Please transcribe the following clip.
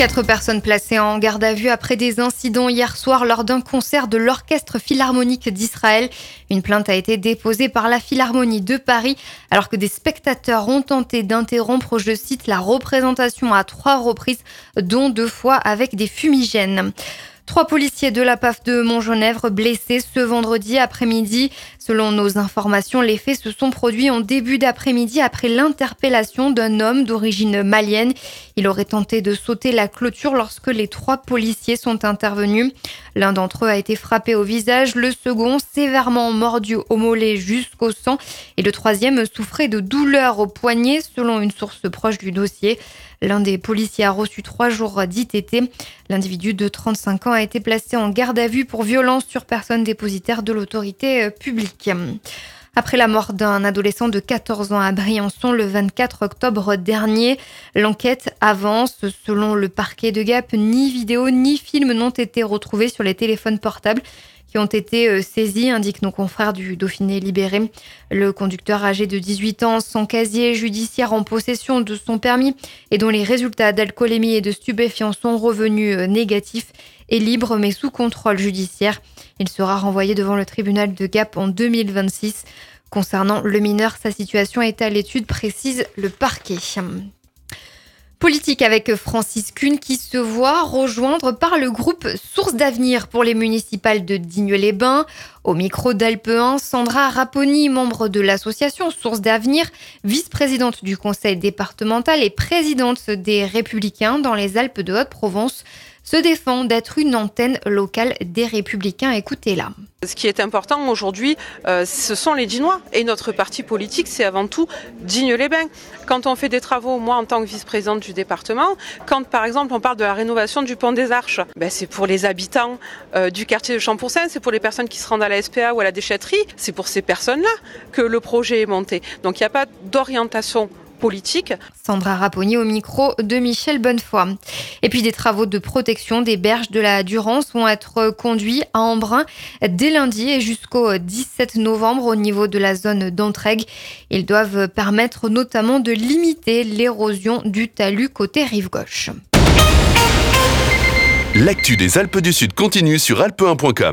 4 personnes placées en garde à vue après des incidents hier soir lors d'un concert de l'Orchestre Philharmonique d'Israël. Une plainte a été déposée par la Philharmonie de Paris alors que des spectateurs ont tenté d'interrompre, je cite, la représentation à 3 reprises, dont 2 fois avec des fumigènes. 3 policiers de la PAF de Montgenèvre blessés ce vendredi après-midi. Selon nos informations, les faits se sont produits en début d'après-midi après l'interpellation d'un homme d'origine malienne. Il aurait tenté de sauter la clôture lorsque les 3 policiers sont intervenus. L'un d'entre eux a été frappé au visage, le second sévèrement mordu au mollet jusqu'au sang et le troisième souffrait de douleurs au poignet selon une source proche du dossier. L'un des policiers a reçu 3 jours d'ITT. L'individu de 35 ans a été placé en garde à vue pour violence sur personne dépositaire de l'autorité publique. Après la mort d'un adolescent de 14 ans à Briançon le 24 octobre dernier, l'enquête avance. Selon le parquet de Gap, ni vidéo ni film n'ont été retrouvés sur les téléphones portables qui ont été saisis, indiquent nos confrères du Dauphiné Libéré. Le conducteur âgé de 18 ans, sans casier judiciaire, en possession de son permis et dont les résultats d'alcoolémie et de stupéfiants sont revenus négatifs, est libre mais sous contrôle judiciaire. Il sera renvoyé devant le tribunal de Gap en 2026. Concernant le mineur, sa situation est à l'étude, précise le parquet. Politique avec Francis Kuhn qui se voit rejoindre par le groupe Source d'Avenir pour les municipales de Digne-les-Bains. Au micro d'Alpe 1, Sandra Rapponi, membre de l'association Source d'Avenir, vice-présidente du conseil départemental et présidente des Républicains dans les Alpes de Haute-Provence, se défend d'être une antenne locale des Républicains. Écoutez-la. Ce qui est important aujourd'hui, ce sont les Dignois. Et notre parti politique, c'est avant tout Digne-les-Bains. Quand on fait des travaux, moi en tant que vice-présidente du département, quand par exemple on parle de la rénovation du pont des Arches, c'est pour les habitants du quartier de Champourcin, c'est pour les personnes qui se rendent à la SPA ou à la déchetterie, c'est pour ces personnes-là que le projet est monté. Donc il n'y a pas d'orientation politique. Sandra Rapponi au micro de Michel Bonnefoy. Et puis des travaux de protection des berges de la Durance vont être conduits à Embrun dès lundi et jusqu'au 17 novembre au niveau de la zone d'Entraigues. Ils doivent permettre notamment de limiter l'érosion du talus côté rive gauche. L'actu des Alpes du Sud continue sur alpe1.com.